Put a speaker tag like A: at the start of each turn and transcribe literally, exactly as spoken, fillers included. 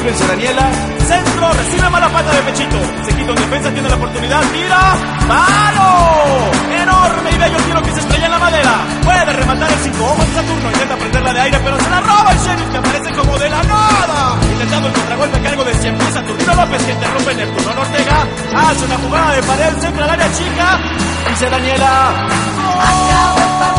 A: Defensa Daniela, centro, recibe mala pata de pechito. Se quita un defensa, tiene la oportunidad, tira, ¡palo! Enorme y bello tiro que se estrella en la madera. Puede rematar el cinco ojos de Saturno, intenta prenderla de aire, pero se la roba el Sheriff, que aparece como de la nada. Intentando el contragolpe a cargo de cien pies, Saturnino López, que interrumpe Neptuno Ortega. Hace una jugada de pared, centra al área chica, dice Daniela.
B: Acaba el partido.